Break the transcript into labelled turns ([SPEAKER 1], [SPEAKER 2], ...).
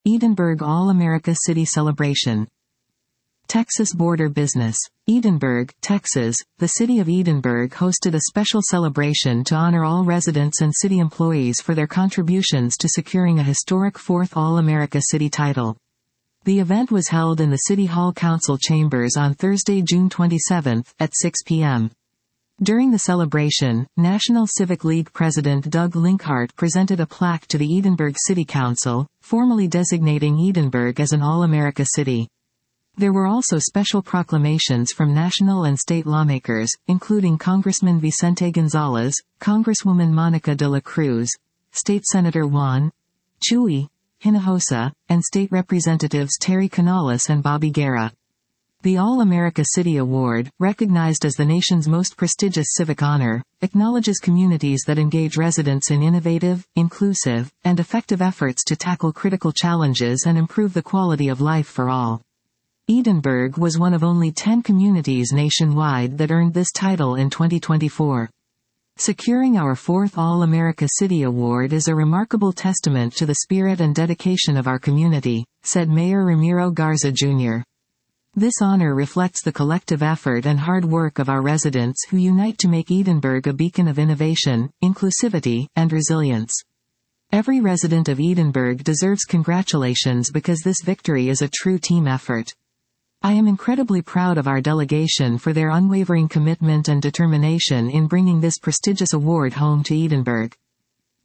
[SPEAKER 1] Edinburgh All-America City Celebration. Texas Border Business. Edinburgh, Texas. The city of Edinburgh hosted a special celebration to honor all residents and city employees for their contributions to securing a historic fourth All-America City title. The event was held in the City Hall Council chambers on Thursday, June 27, at 6 p.m. During the celebration, National Civic League President Doug Linkhart presented a plaque to the Edinburgh City Council, formally designating Edinburgh as an All-America City. There were also special proclamations from national and state lawmakers, including Congressman Vicente Gonzalez, Congresswoman Monica de la Cruz, State Senator Juan Chuy Hinojosa, and State Representatives Terry Canales and Bobby Guerra. The All-America City Award, recognized as the nation's most prestigious civic honor, acknowledges communities that engage residents in innovative, inclusive, and effective efforts to tackle critical challenges and improve the quality of life for all. Edinburgh was one of only 10 communities nationwide that earned this title in 2024. Securing our fourth All-America City Award is a remarkable testament to the spirit and dedication of our community, said Mayor Ramiro Garza Jr. This honor reflects the collective effort and hard work of our residents who unite to make Edinburgh a beacon of innovation, inclusivity, and resilience. Every resident of Edinburgh deserves congratulations because this victory is a true team effort. I am incredibly proud of our delegation for their unwavering commitment and determination in bringing this prestigious award home to Edinburgh.